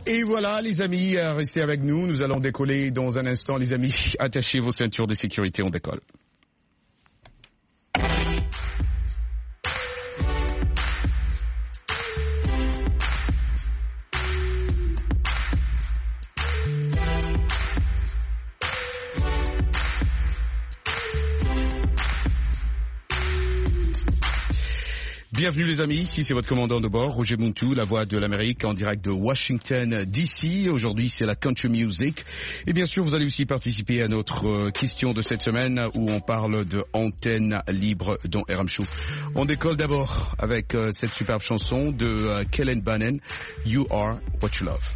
Et voilà les amis, restez avec nous, nous allons décoller dans un instant les amis, attachez vos ceintures de sécurité, on décolle. Bienvenue les amis, ici c'est votre commandant de bord, Roger Muntu, la voix de l'Amérique en direct de Washington DC. Aujourd'hui c'est la country music. Et bien sûr vous allez aussi participer à notre question de cette semaine où on parle de antenne libre dans RM Show. On décolle d'abord avec cette superbe chanson de Kellen Bannon, You Are What You Love.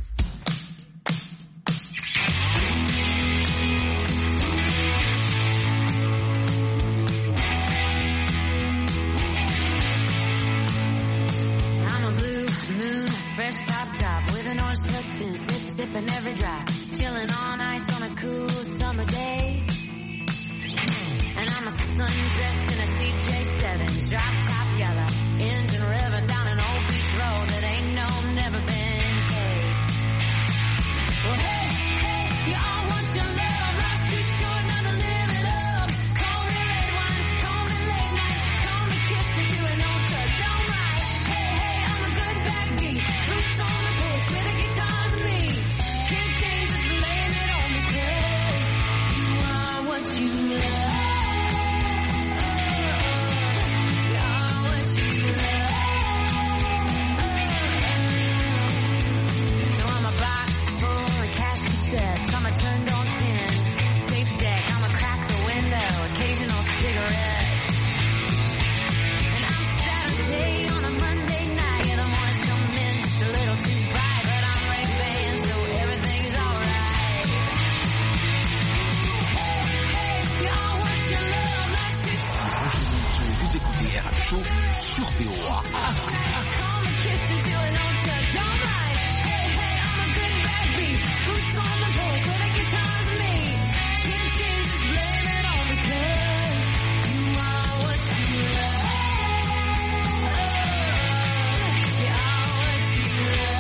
Fresh top with an orange tucked in, sipping every drop, chilling on ice on a cool summer day. And I'm a sundressed in a CJ7, drop top yellow, engine revving down an old beach road that ain't never been paved. Well, hey, you all want your love, life's too short not to live it up. Call me red wine, call me late night, call me kissed into an old truck, don't lie. Hey, I'm a good backbeat. Boots on the porch with the guitars and me. Can't change, just blame it on me 'cause you are what you love. You are what you love. So I'm a box full of cash cassettes. I'm a turned on 10 tape deck. I'ma crack the window, occasional cigarette. And I'm Saturday on a Monday night. Yeah, the mornings come in just a little too bright, but I'm Ray Ban, so everything's alright. Hey, y'all want your love, life's too short. Vous écoutez RM Show sur VOA. Call me kissed into an old truck, don't lie. Hey, I'm a good backbeat. Boots on the porch with the guitars and me. Can't change, just blame it on me 'cause you are what you love. You are what you love.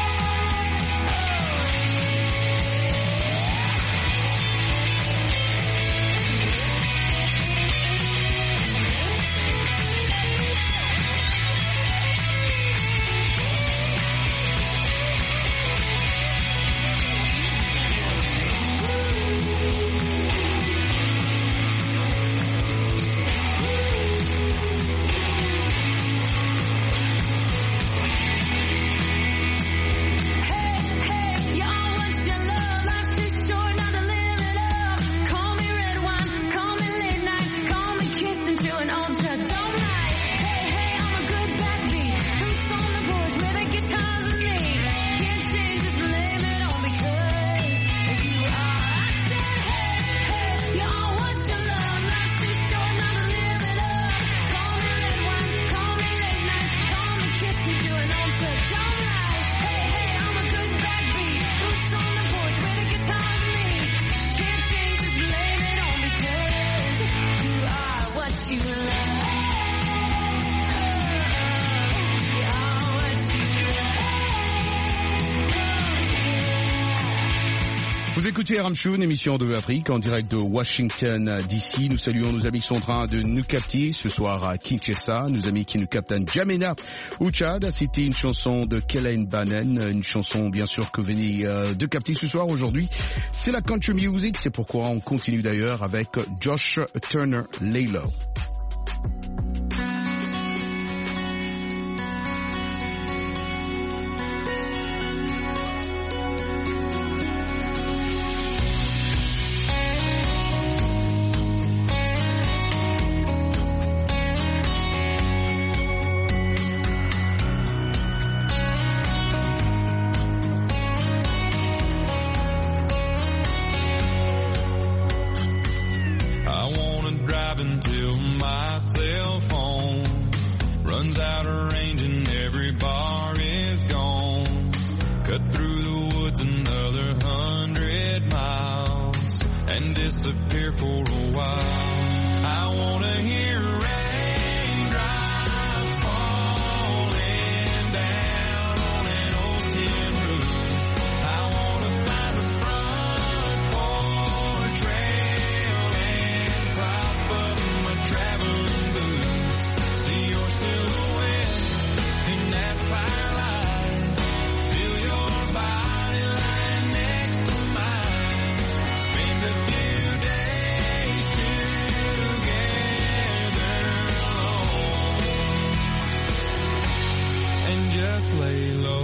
Hey, y'all want your love, life's too short not to live it up. Call me red wine, call me late night, call me kissed into an old truck, don't lie. Hey, I'm a good backbeat. Boots on the porch with the guitars and me. Can't change, just blame it on me 'cause you are. I said, hey, y'all want your love, life's too short not to live it up. Call me red wine, call me late night, call me kissed into an old truck, don't lie. Hey, I'm a good backbeat. Boots on the porch with the guitars and me. Can't change, just blame it on me 'cause you are what you love. You are what you love. Vous écoutez RM Show, une émission de Afrique en direct de Washington DC. Nous saluons nos amis qui sont en train de nous capter ce soir à Kinshasa, nos amis qui nous captent à N'Djamena au Tchad. C'était une chanson de Kellen Bannon, une chanson bien sûr que vous venez de capter ce soir. Aujourd'hui, c'est la country music, c'est pourquoi on continue d'ailleurs avec Josh Turner Laylo. I wanna drive until my cell phone runs out of range and every bar is gone. Cut through the woods another 100 miles and disappear for a while. I wanna hear raindrops falling down on an old tin roof. just lay low.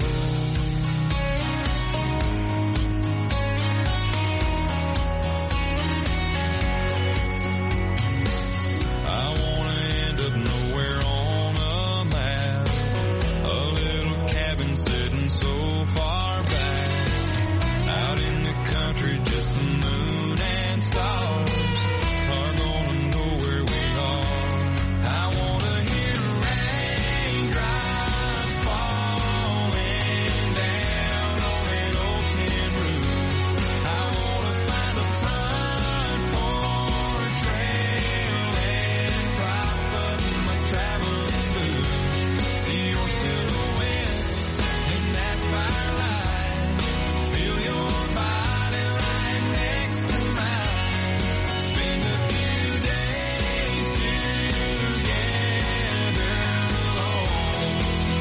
I wanna end up nowhere on a map, a little cabin sitting so far back, out in the country, just the moon and stars are gonna know where we are. I wanna hear raindrops falling down on an old tin roof. I wanna find a front porch rail and prop up my traveling boots. See your silhouette in that firelight. Feel your body right next to mine. Spend a few days together alone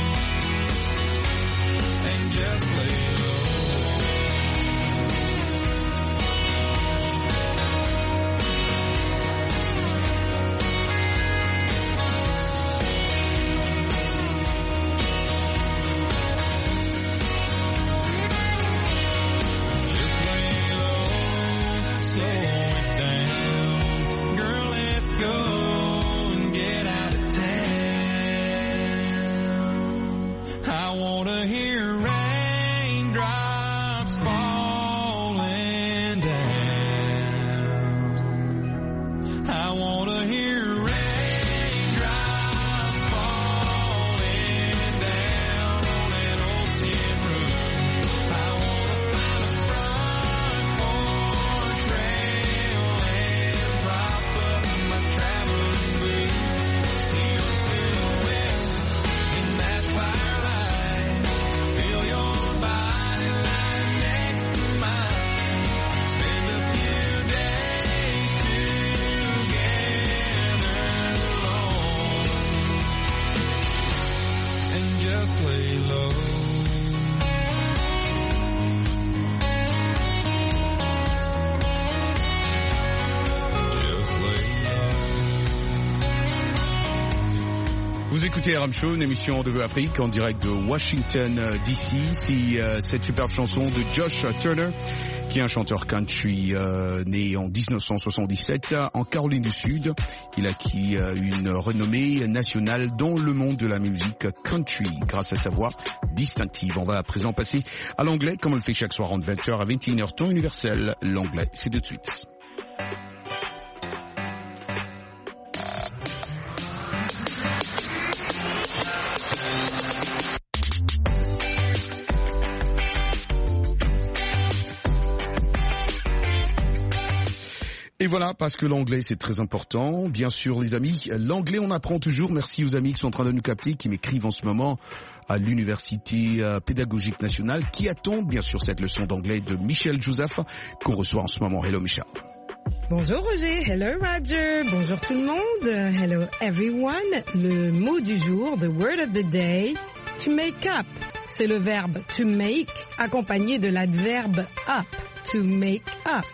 and just lay low. Just lay low, slow it down. Girl, let's go and get out of town. I wanna hear raindrops falling down. I wanna hear raindrops falling down on an old tin roof. I wanna find a front porch rail and prop up my traveling boots. See your silhouette in that firelight. Feel your body lying next to mine. Spend a few days together alone and just lay low. Just lay low. Vous écoutez RM Show, une émission de Vœux Afrique en direct de Washington DC. C'est cette superbe chanson de Josh Turner, qui est un chanteur country né en 1977 en Caroline du Sud. Il a acquis une renommée nationale dans le monde de la musique country grâce à sa voix distinctive. On va à présent passer à l'anglais comme on le fait chaque soir entre 20h à 21h temps universel. L'anglais, c'est tout de suite. Et voilà, parce que l'anglais c'est très important. Bien sûr les amis, l'anglais on apprend toujours. Merci aux amis qui sont en train de nous capter, qui m'écrivent en ce moment à l'Université pédagogique nationale, qui attendent bien sûr cette leçon d'anglais de Michel Joseph qu'on reçoit en ce moment. Hello Michel. Bonjour Roger, hello Roger, bonjour tout le monde, hello everyone. Le mot du jour, the word of the day, to make up. C'est le verbe to make accompagné de l'adverbe up. To make up.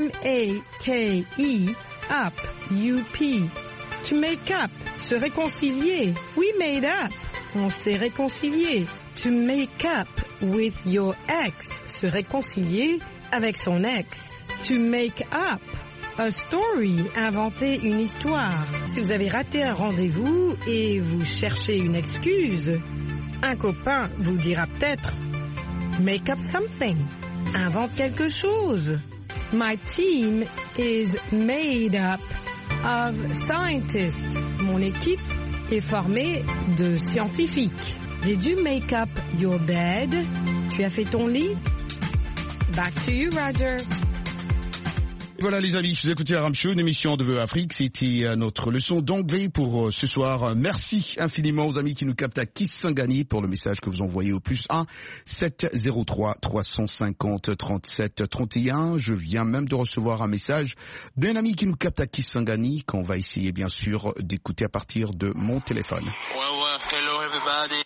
M-A-K-E, up, U-P. To make up, se réconcilier. We made up. On s'est réconcilié. To make up with your ex. Se réconcilier avec son ex. To make up. A story, inventer une histoire. Si vous avez raté un rendez-vous et vous cherchez une excuse, un copain vous dira peut-être « Make up something ». Invente quelque chose. My team is made up of scientists. Mon équipe est formée de scientifiques. Did you make up your bed? Tu as fait ton lit? Back to you, Roger. Voilà les amis, vous écoutez RM Show, une émission de Vœux Afrique. C'était notre leçon d'anglais pour ce soir. Merci infiniment aux amis qui nous captent à Kisangani pour le message que vous envoyez au +1 703 350 37 31. Je viens même de recevoir un message d'un ami qui nous capte à Kisangani qu'on va essayer bien sûr d'écouter à partir de mon téléphone. Ouais, hello everybody.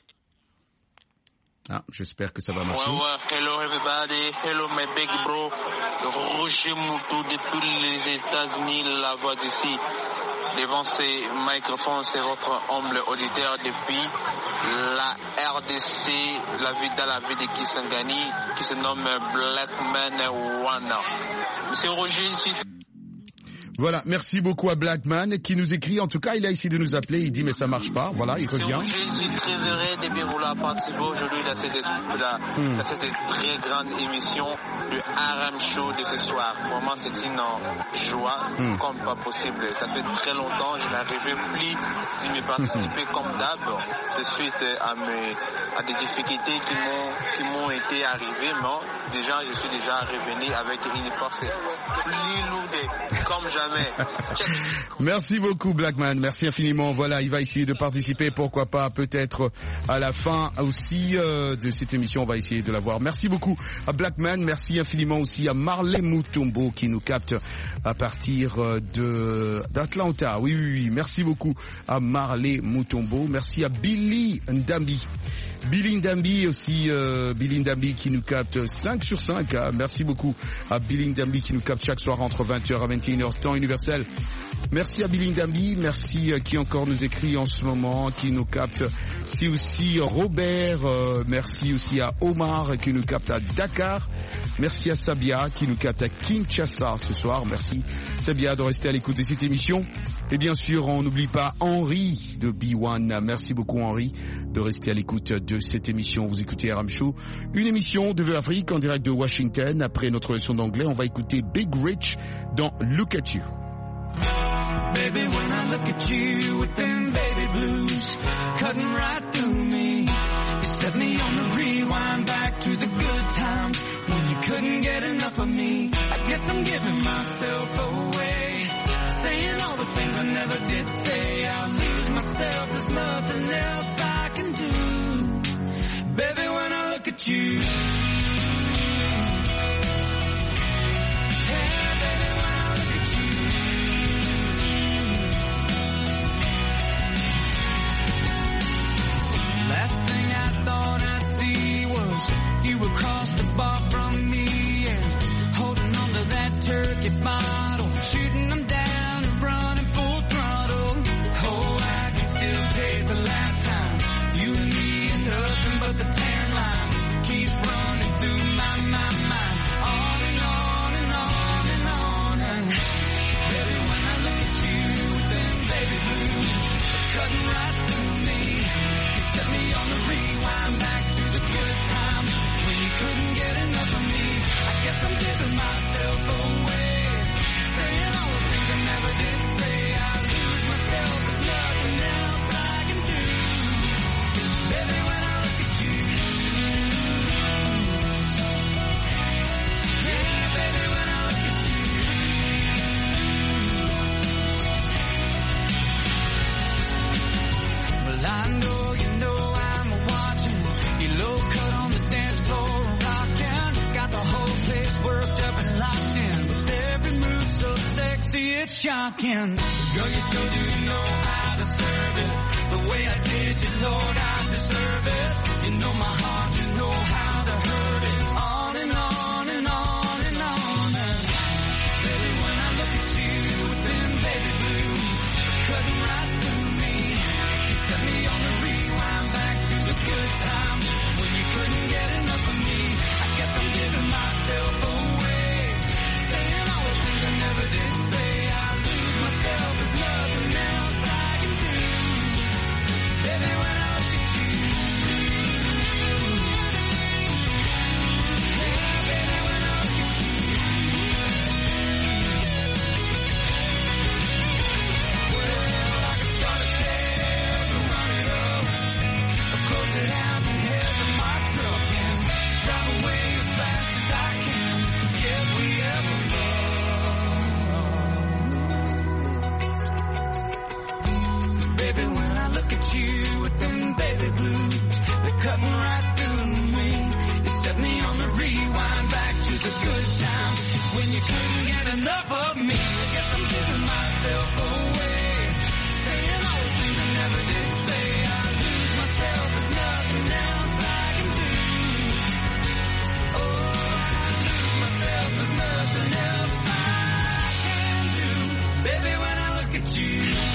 Ah, j'espère que ça va marcher. Ouais, hello everybody, hello my big bro, Roger Moutou depuis les États-Unis, la voix d'ici. devant ces microphones, c'est votre humble auditeur depuis la RDC, dans la ville de Kisangani, qui se nomme Blackman Wana. Monsieur Roger, je suis... Voilà, merci beaucoup à Blackman qui nous écrit. En tout cas, il a essayé de nous appeler. Il dit mais ça marche pas. Voilà, il revient. Je suis très heureux de bien vouloir participer aujourd'hui dans cette très grande émission du RM Show de ce soir. Vraiment, c'est une joie comme pas possible. Ça fait très longtemps, je n'arrivais plus d'y me participer comme d'hab. C'est suite à des difficultés qui m'ont été arrivées. Mais déjà, je suis déjà revenu avec une force plus lourde comme jamais. Merci beaucoup Blackman, merci infiniment. Voilà, il va essayer de participer, pourquoi pas peut-être à la fin aussi de cette émission, on va essayer de la voir. Merci beaucoup à Blackman, merci infiniment aussi à Marley Mutombo qui nous capte à partir d'Atlanta. Oui, merci beaucoup à Marley Mutombo, merci à Billy Ndambi. Billy Ndambi aussi, Billy Ndambi qui nous capte 5 sur 5. Merci beaucoup à Billy Ndambi qui nous capte chaque soir entre 20h à 21h, temps universel. Merci à Billy Ndambi, merci qui encore nous écrit en ce moment, qui nous capte. C'est aussi Robert, merci aussi à Omar qui nous capte à Dakar. Merci à Sabia qui nous capte à Kinshasa ce soir. Merci Sabia de rester à l'écoute de cette émission. Et bien sûr, on n'oublie pas Henri de B1. Merci beaucoup Henri de rester à l'écoute de cette émission. Vous écoutez RM Show, une émission de Afrique en direct de Washington. Après notre leçon d'anglais, on va écouter Big Rich dans Look at You. Baby, when I look at you with them baby blues cutting right through me, you set me on the rewind back to the good times when you couldn't get enough of me. I guess I'm giving myself away, saying all the things I never did say. I'll lose myself, there's nothing else I can do. Baby, when I look at you, last thing I thought I'd see was you across the bar from me and holding on to that turkey bottle, shooting them down and running full throttle. Oh, I can still taste the last time you and me and nothing but the tan lines keeps running through my mind. On and on and on and on. And baby, when I look at you with them baby blues cutting right through me, set me on the rewind back to the good times when you couldn't get enough of me. I guess I'm giving myself away, saying all the things I never did say. I lose myself, there's nothing else I can do. Baby, when I look at you, yeah, baby, when I look at you. Well, I know low cut on the dance floor, rockin', got the whole place worked up and locked in. With every move so sexy, it's shocking. Girl, you still do know how to serve it. The way I did you, Lord, I deserve it. You know my heart, you know how to hurt it. On and on and on and on. And baby, when I look at you with them baby blues cutting right through me, you set me on the rewind back to the good times when you couldn't get enough of me. I guess I'm giving myself away, saying all the things I never did say. I lose myself, there's nothing else I can do. Baby, when I look at you, yeah, baby, when I look at you, well, I can start a tale to run it up, or close it out and head to my truck and drive away as fast as I can. Yeah, we ever love. Baby, when I look at you with them baby blues, they're cutting right through me. You set me on the rewind back to the good times when you couldn't get enough of me. I guess I'm giving myself away, saying all the things I never did say. I lose myself, there's nothing else I can do. Oh, I lose myself, there's nothing else I can do. Baby, when I look at you.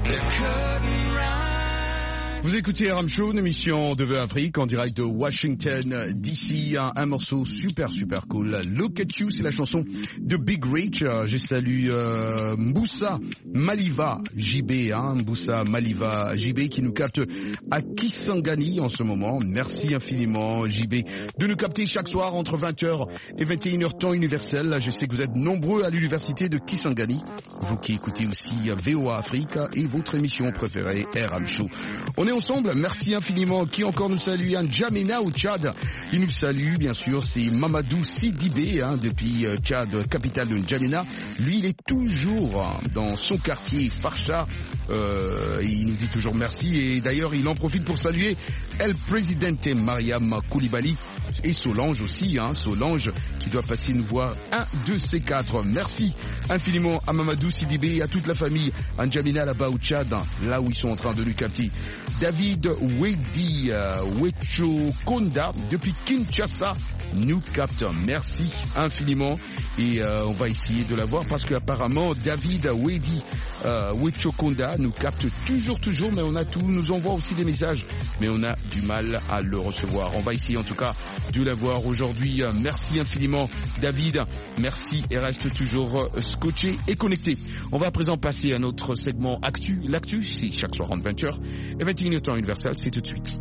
they couldn't rhyme. Vous écoutez RM Show, une émission de Vœux Afrique en direct de Washington DC. Un morceau super cool. Look at You, c'est la chanson de Big Rich. Je salue Mboussa Maliva JB, Mboussa Maliva JB qui nous capte à Kisangani en ce moment. Merci infiniment JB de nous capter chaque soir entre 20h et 21h temps universel. Je sais que vous êtes nombreux à l'université de Kisangani, vous qui écoutez aussi VOA Afrique et votre émission préférée RM Show. On est ensemble, merci infiniment. Qui encore nous salue? N'Djamena au Tchad, il nous salue bien sûr, c'est Mamadou Sidibé depuis Tchad, capitale de N'Djamena. Lui il est toujours dans son quartier Farsha, il nous dit toujours merci et d'ailleurs il en profite pour saluer El Presidente Mariam Koulibaly et Solange aussi, Solange qui doit passer nous voir un de ces quatre. Merci infiniment à Mamadou Sidibé et à toute la famille N'Djamena là-bas au Tchad, là où ils sont en train de nous capter. David Wedi Wechokonda depuis Kinshasa nous capte. Merci infiniment et on va essayer de la voir parce qu'apparemment David Wedi Wechokonda nous capte toujours, mais on a tout, nous envoie aussi des messages, mais on a du mal à le recevoir. On va essayer en tout cas de la voir aujourd'hui. Merci infiniment David, merci et reste toujours scotché et connecté. On va à présent passer à notre segment Actu. L'actu, c'est chaque soir entre 20h et 21h temps universel, c'est tout de suite.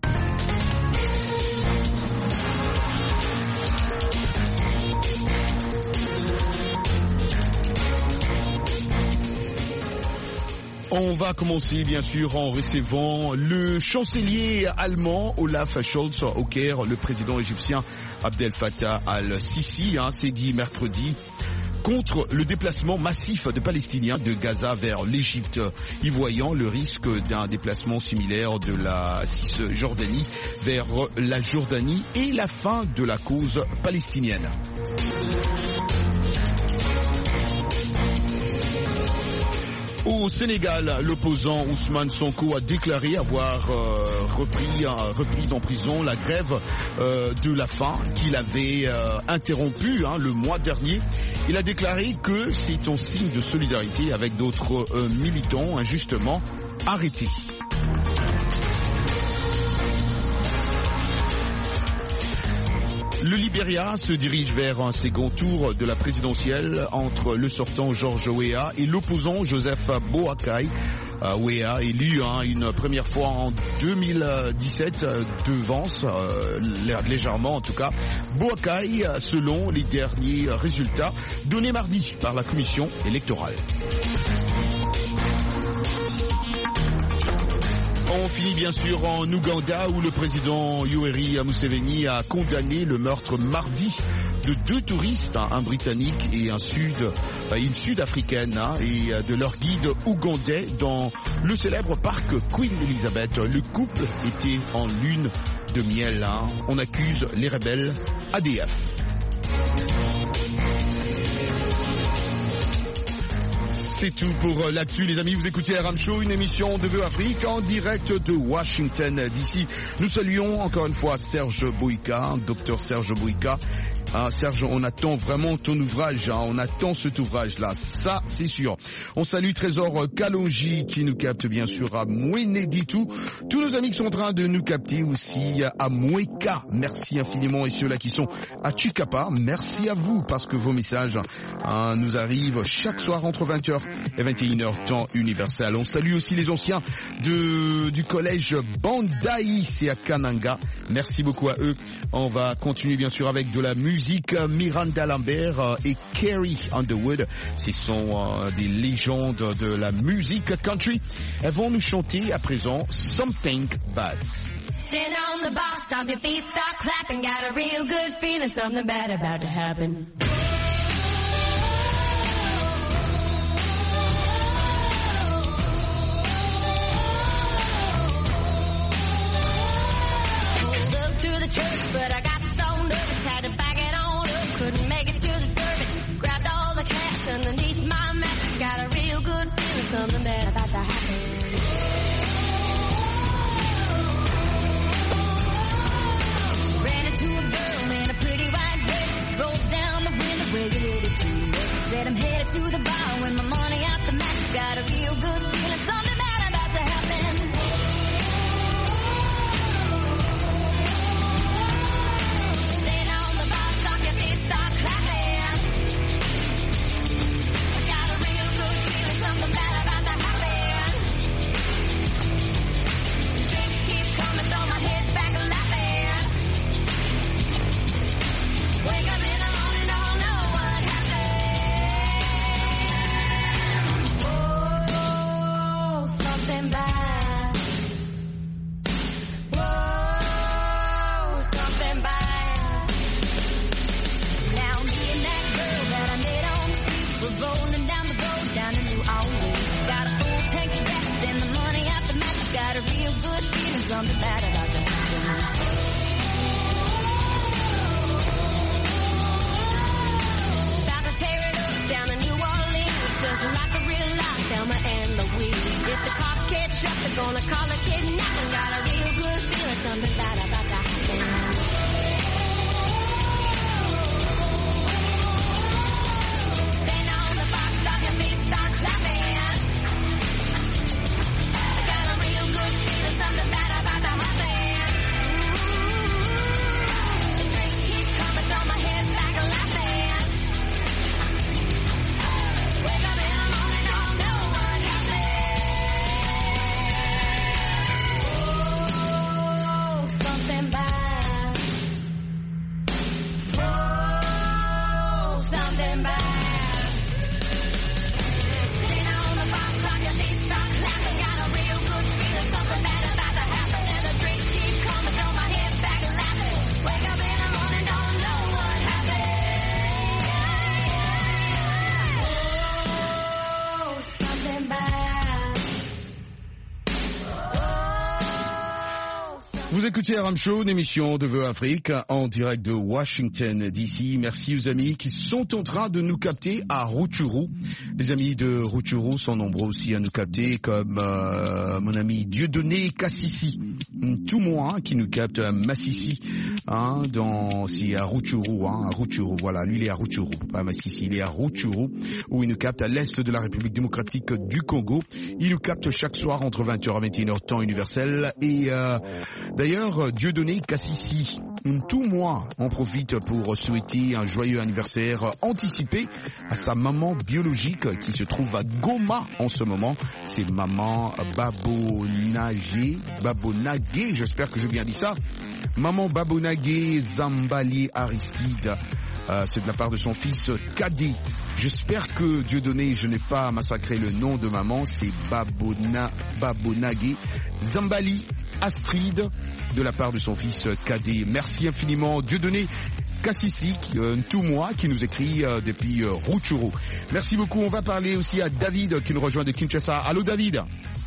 On va commencer bien sûr en recevant le chancelier allemand Olaf Scholz au Caire. Le président égyptien Abdel Fattah al-Sisi s'est dit mercredi contre le déplacement massif de Palestiniens de Gaza vers l'Égypte, y voyant le risque d'un déplacement similaire de la Cisjordanie vers la Jordanie et la fin de la cause palestinienne. Au Sénégal, l'opposant Ousmane Sonko a déclaré avoir repris en prison la grève de la faim qu'il avait interrompue le mois dernier. Il a déclaré que c'est un signe de solidarité avec d'autres militants injustement arrêtés. Le Libéria se dirige vers un second tour de la présidentielle entre le sortant George Weah et l'opposant Joseph Boakai. Weah élu une première fois en 2017 devance légèrement en tout cas Boakai selon les derniers résultats donnés mardi par la commission électorale. On finit bien sûr en Ouganda où le président Yoweri Museveni a condamné le meurtre mardi de deux touristes, un britannique et une sud-africaine, et de leur guide ougandais dans le célèbre parc Queen Elizabeth. Le couple était en lune de miel. On accuse les rebelles ADF. C'est tout pour l'actu, les amis. Vous écoutez RM Show, une émission de Vœux Afrique en direct de Washington DC. Nous saluons encore une fois Serge Boïka, docteur Serge Boïka. Serge, on attend vraiment ton ouvrage, on attend cet ouvrage-là, ça c'est sûr. On salue Trésor Kalonji qui nous capte bien sûr à Moueneditou. Tous nos amis qui sont en train de nous capter aussi à Moueka, merci infiniment. Et ceux-là qui sont à Chikapa, merci à vous parce que vos messages nous arrivent chaque soir entre 20h et 21h temps universel. On salue aussi les anciens du collège Bandai, c'est à Kananga. Merci beaucoup à eux. On va continuer bien sûr avec de la musique. Miranda Lambert et Carrie Underwood, ce sont des légendes de la musique country. Elles vont nous chanter à présent Something Bad. Sit on the box, stomp your feet, start clapping. Got a real good feeling, something bad about to happen. Look to the church, but I got so nervous, had to back it on up, couldn't make it to the service. Grabbed all the cash underneath my mask, got a real good feeling, something bad about to happen. Ran into a girl in a pretty white dress, rolled down the window. something bad. Whoa, something bad. Now me and that girl that I met on the street, we're rolling down the road down to New Orleans. Got a full tank of gas and the money out the match. Got a real good feeling, something bad about that. About to tear it up down to New Orleans, just like a real life Thelma and Louise. If the cops catch up, they're gonna call it kidnapping. Got a real good feeling, something bad about that. Stand on the box, stop your feet, start clapping. Got a real good feeling, something bad about to happen. The drink keeps coming from my head like a laughing. Wake up in the morning, don't know what happened. Oh, something bad. Oh, something bad. Sit on the box, on your feet, start clapping. Got a real good feeling, something bad about to happen. And the drinks keep coming, throw my head back laughing. Wake up in the morning, don't know what happened. Oh, something bad. Oh, Vous écoutez Aram Show, une émission de Vœux Afrique en direct de Washington DC. Merci aux amis qui sont en train de nous capter à Rutshuru. Les amis de Rutshuru sont nombreux aussi à nous capter, comme mon ami Dieudonné Kassissi, tout moi qui nous capte à Massissi, c'est à Rutshuru, à Rutshuru. Voilà, lui il est à Rutshuru, pas à Massissi, il est à Rutshuru, où il nous capte à l'est de la République démocratique du Congo. Il nous capte chaque soir entre 20h et 21h temps universel. Et d'ailleurs, Dieudonné Kassissi, tout moi en profite pour souhaiter un joyeux anniversaire anticipé à sa maman biologique qui se trouve à Goma en ce moment. C'est maman Babonagé, j'espère que j'ai bien dit ça. Maman Babonagé Zambali Aristide. C'est de la part de son fils Kadé. J'espère que Dieudonné, je n'ai pas massacré le nom de maman, c'est Babonagé Zambali Astrid, de la part de son fils Kadé. Merci infiniment Dieudonné Kassissi, tout moi, qui nous écrit depuis Rutshuru. Merci beaucoup. On va parler aussi à David qui nous rejoint de Kinshasa. Allô David.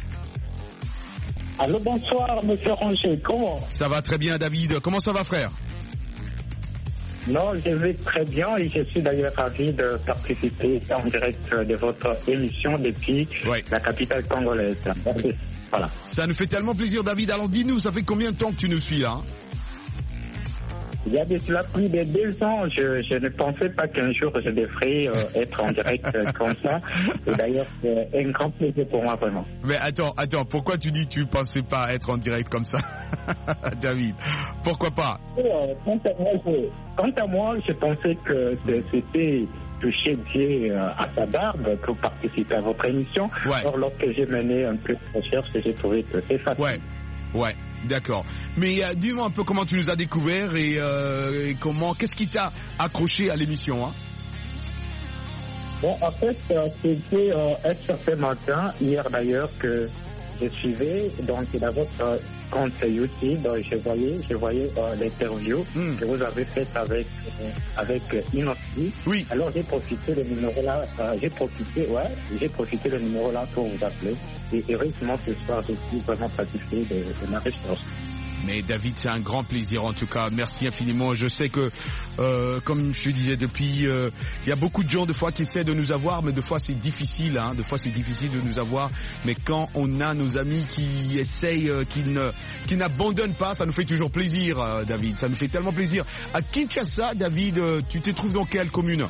Allô, bonsoir monsieur Ranger, comment? Ça va très bien David. Comment ça va frère? Non, je vais très bien et je suis d'ailleurs ravi de participer en direct de votre émission depuis la capitale congolaise. Voilà. Ça nous fait tellement plaisir David. Alors dis-nous, ça fait combien de temps que tu nous suis là? Il y a de cela plus de 2 ans, je ne pensais pas qu'un jour je devrais être en direct comme ça. Et d'ailleurs, c'est un grand plaisir pour moi vraiment. Mais attends, pourquoi tu dis que tu pensais pas être en direct comme ça, David? Pourquoi pas? Quant à moi, je pensais que c'était toucher Dieu à sa barbe pour participer à votre émission. Or, lorsque j'ai mené un peu de recherche, j'ai trouvé que c'est facile. Ouais, d'accord. Mais dis-moi un peu comment tu nous as découvert et qu'est-ce qui t'a accroché à l'émission, Bon, en fait, c'était un certain matin, hier d'ailleurs, que je suivais donc dans votre compte YouTube, je voyais l'interview que vous avez faite avec Inoxi. Oui. Alors j'ai profité le numéro là, j'ai profité le numéro là pour vous appeler. Et heureusement ce soir je suis vraiment satisfait de ma recherche. Mais David, c'est un grand plaisir en tout cas. Merci infiniment. Je sais que, comme je te disais depuis, il y a beaucoup de gens de fois qui essaient de nous avoir, mais de fois c'est difficile. De fois c'est difficile de nous avoir. Mais quand on a nos amis qui essayent, qui n'abandonnent pas, ça nous fait toujours plaisir, David. Ça nous fait tellement plaisir. À Kinshasa, David, tu te trouves dans quelle commune?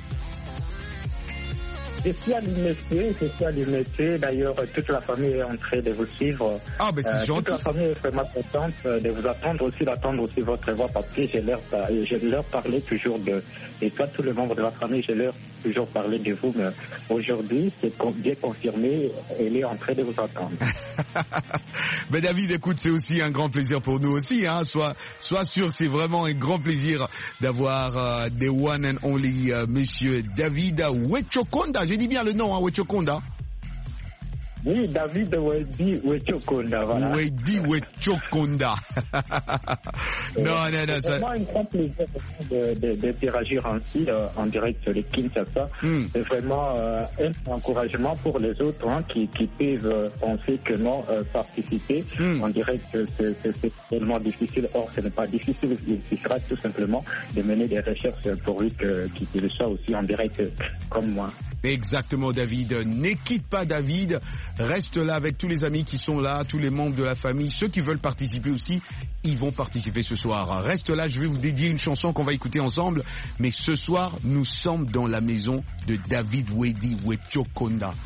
Je suis à l'UMC, d'ailleurs toute la famille est en train de vous suivre. Ah ben c'est gentil. Toute la famille est vraiment contente de vous attendre aussi votre voix parce que je leur parlais toujours et toi tous les membres de la famille, je leur toujours parlé de vous, mais aujourd'hui c'est bien confirmé, elle est en train de vous attendre. Ben David, écoute, c'est aussi un grand plaisir pour nous aussi, sois sûr, c'est vraiment un grand plaisir d'avoir the one and only monsieur David Wechokonda. J'ai dit bien le nom, Wechokonda. Oui, David Wedi Wechokonda, voilà. Wedi Wechokonda. Non, ça... C'est vraiment un grand plaisir d'interagir ainsi en direct sur les Kinshasa. C'est vraiment un encouragement pour les autres qui peuvent penser que non, participer en direct, c'est tellement difficile. Or, ce n'est pas difficile. Il suffira tout simplement de mener des recherches pourvu qu'ils le soient aussi en direct comme moi. Exactement, David. Ne quitte pas, David. Reste là avec tous les amis qui sont là, tous les membres de la famille. Ceux qui veulent participer aussi, ils vont participer ce soir. Reste là, je vais vous dédier une chanson qu'on va écouter ensemble. Mais ce soir, nous sommes dans la maison de David Wedi Wechokonda.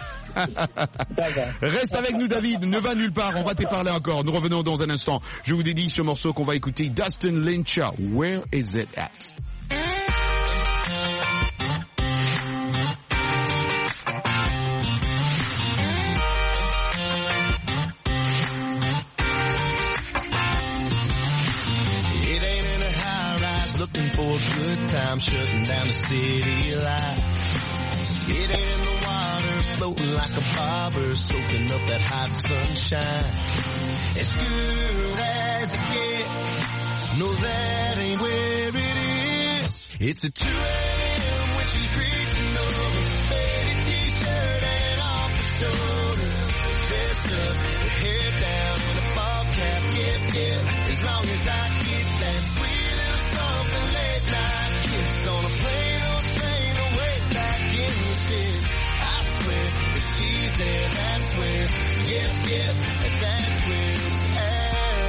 Reste avec nous, David. Ne va nulle part. On va te parler encore. Nous revenons dans un instant. Je vous dédie ce morceau qu'on va écouter. Dustin Lynch, Where Is It At? Good time shutting down the city light. It ain't in the water floating like a bobber soaking up that hot sunshine. As good as it gets, no that ain't where it is. It's a 2 a.m. when she's reaching over, faded t-shirt and off her shoulder, dressed up, her hair down and a ball cap, yeah, as long as I keep that sweet little something late night kiss on a plane or train away back in the city. I swear if she's there, that's where, that's where it's at.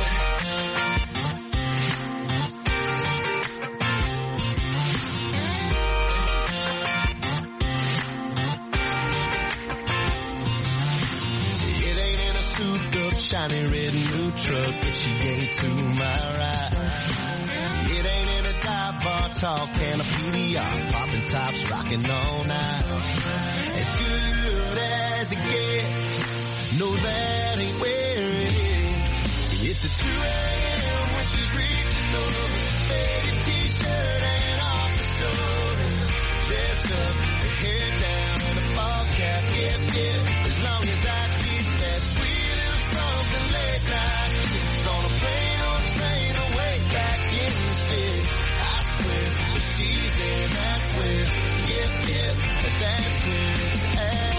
It ain't in a souped up, shiny red new truck, but she ain't to my right. It ain't in a dive bar talk and a PDR, popping tops, rocking all night. As good as it gets, no that ain't where it is. It's a 2 a.m. when she's reaching over, faded t-shirt and off the shoulder, dressed up, her hair down and a ball cap, yeah, as long as I keep that sweet little something late night, it's on a plane or train away back in the city. I swear if she's there, that's where, that's where it's at.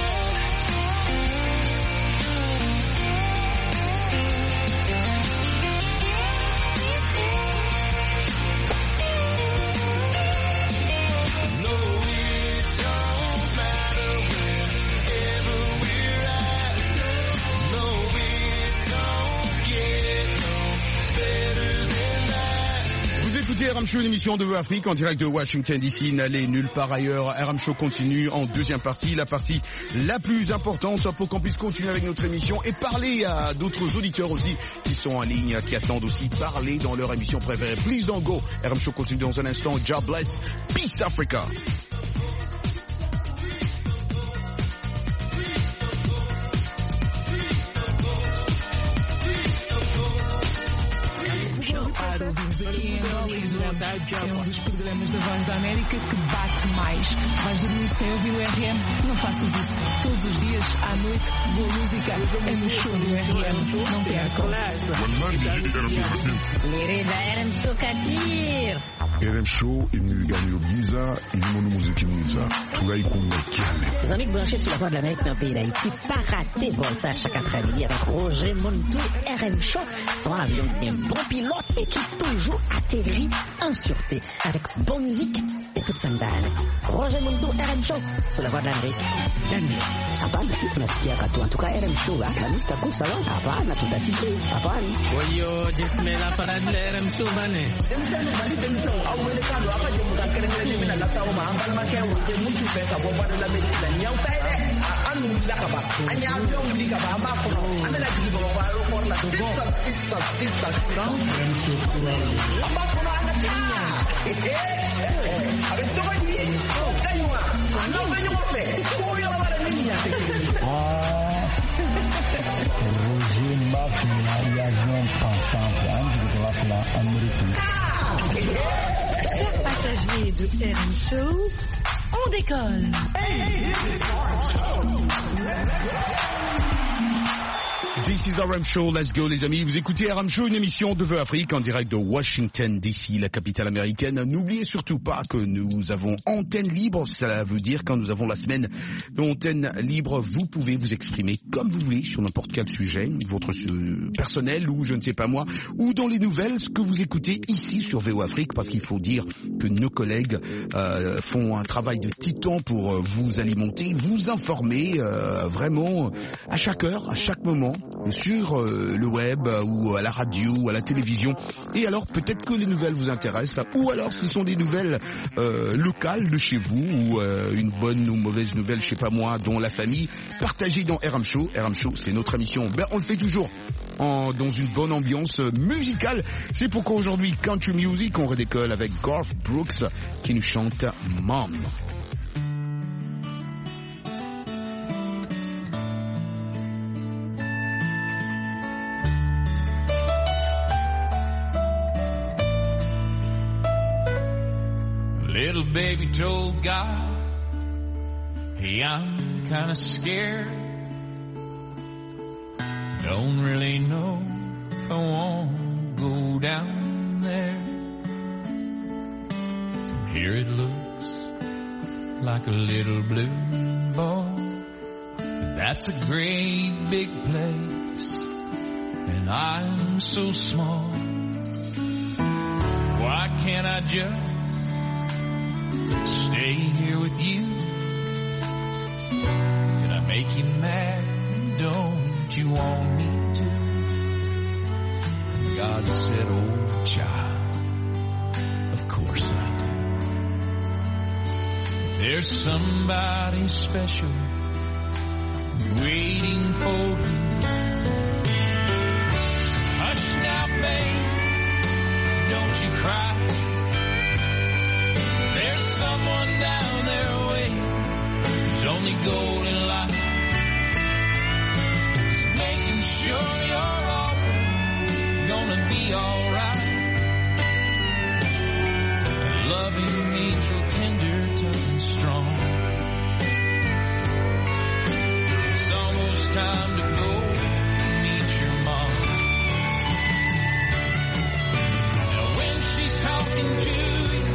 Écoutez RM Show, une émission de Afrique en direct de Washington DC. N'allez nulle part ailleurs. RM Show continue en deuxième partie, la partie la plus importante pour qu'on puisse continuer avec notre émission et parler à d'autres auditeurs aussi qui sont en ligne, qui attendent aussi parler dans leur émission préférée. Please don't go. RM Show continue dans un instant. God bless. Peace Africa. É um dos programas da Voz da América que bate mais. Vais dormir sem ouvir o RM? Não faças isso. Todos os dias, à noite, boa música é no show do RM. Não percam. RM Show Katir. RM Show imeniganyogiza ilimono muzikimiza tulaikunga kiale. Les amis branchés sur la Voix de l'Amérique dans le pays d'Haïti, pas rater bon ça chaque après-midi avec Roger Montou. RM Show, son avion d'un bon pilote et qui toujours atterrit en sûreté avec bonne musique et toute sandale. Roger Montou, RM Show sur la Voix de l'Amérique. Hapana, si tunasikia katu. En tout cas, RM Show, la lista kusa lo. Hapana, tutasikia. Hapana. Oyo, jismela para de RM Show bane. Chers passagers de RM Show, on décolle. This is RM Show, let's go les amis. Vous écoutez RM Show, une émission de Vœux Afrique en direct de Washington DC, la capitale américaine. N'oubliez surtout pas que nous avons antenne libre, cela veut dire quand nous avons la semaine d'antenne libre, vous pouvez vous exprimer comme vous voulez sur n'importe quel sujet, votre personnel ou je ne sais pas moi, ou dans les nouvelles, ce que vous écoutez ici sur Vœux Afrique, parce qu'il faut dire que nos collègues font un travail de titan pour vous alimenter, vous informer vraiment à chaque heure, à chaque moment, sur le web ou à la radio ou à la télévision. Et alors peut-être que les nouvelles vous intéressent, ou alors ce sont des nouvelles locales de chez vous, ou une bonne ou mauvaise nouvelle, je sais pas moi, dont la famille, partagée dans RM Show. RM Show, c'est notre émission. Ben, on le fait toujours dans une bonne ambiance musicale. C'est pourquoi aujourd'hui, Country Music, on redécolle avec Garth Brooks qui nous chante Mom. Little baby told God, hey, I'm kinda scared. Don't really know if I want to go down there. From here it looks like a little blue ball, but that's a great big place, and I'm so small. Why can't I just stay here with you? Did I make you mad? Don't you want me to? And God said, oh child, of course I do. There's somebody special waiting for you. Hush now, babe, don't you cry. There's someone down there waiting, whose only goal in life is making sure you're always gonna be alright. A loving angel, tender, tough and strong. It's almost time to go meet your mom. Now when she's talking to you,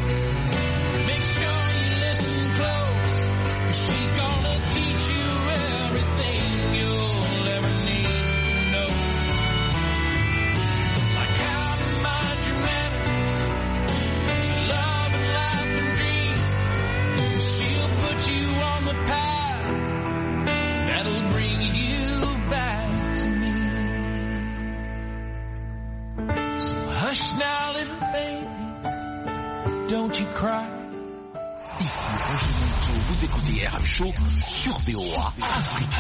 she's gonna teach you everything you'll ever need to know. Like how to mind your manners, to love and laugh and dream. She'll put you on the path that'll bring you back to me. So hush now, little baby, don't you cry. Ici Roger Monteau, vous écoutez RM Show sur VOA Afrique.